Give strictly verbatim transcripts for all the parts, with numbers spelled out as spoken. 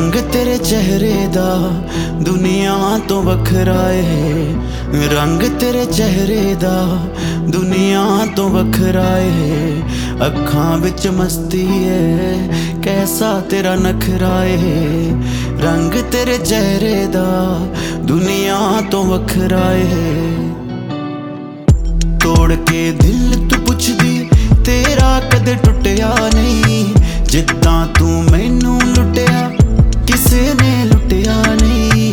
रंग तेरे चेहरे दा दुनिया तो वखरा है। रंग तेरे चेहरे दा दुनिया तो वखरा है। अखां विच मस्ती है कैसा तेरा नखरा है। रंग तेरे चेहरे दा दुनिया तो वखरा है। तोड़ के दिल तू पुछदी तेरा कदे टुटिया नहीं। जिद्दां तू मैनू लुटिया किसे ने लुटिया नहीं।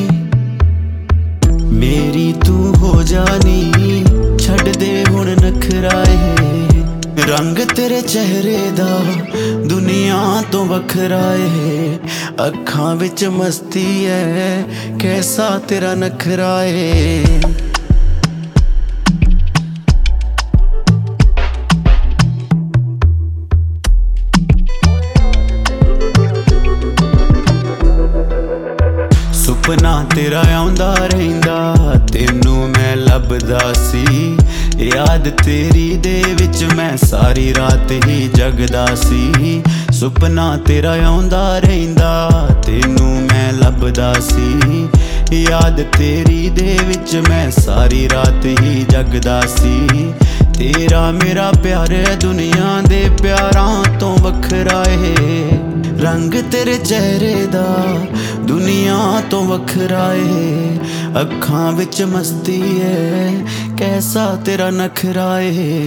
मेरी तू हो जानी छड़ दे हुण नखरा है। रंग तेरे चेहरे दा दुनिया तो वखरा है। अखां विच मस्ती है कैसा तेरा नखरा है। सुपना तेरा आउंदा रहिंदा तेनू मैं लभदा सी। याद तेरी दे विच मैं सारी रात ही जगदा सी। सुपना तेरा आउंदा रहिंदा तेनू मैं लभदा सी। याद तेरी दे विच मैं सारी रात ही जगदा सी। तेरा मेरा प्यार दुनिया दे प्यारां तो वखरा है। रंग तेरे चेहरे दा दुनिया तो वखरा है। अखां विच मस्ती है कैसा तेरा नखरा है।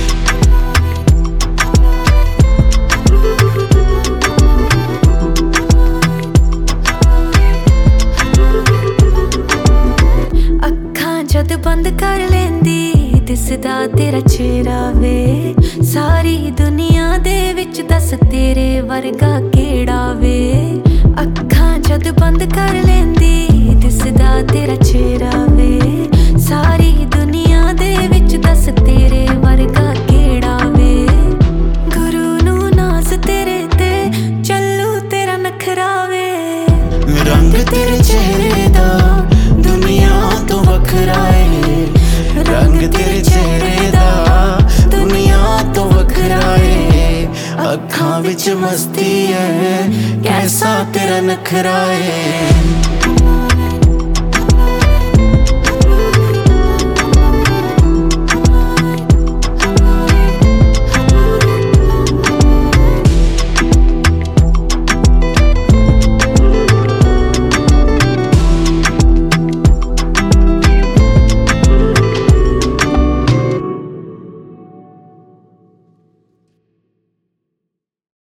जद बंद कर लेंदी दिसदा तेरा चेहरा वे। सारी दुनिया दे विच दस तेरे वर्गा केड़ा वे। अखां जद बंद कर लेंदी दिसदा तेरा चेहरा वे। सारी दुनिया दे विच दस तेरे वर्गा केड़ा वे। गुरु नू नाज तेरे ते चलू तेरा नखरा वे। रंग तेरे चेहरे दा दुनिया तो वखरा है। रंग तेरे चेहरे दा दुनिया तो वखरा है। अखां विच मस्ती है कैसा तेरा नखरा है।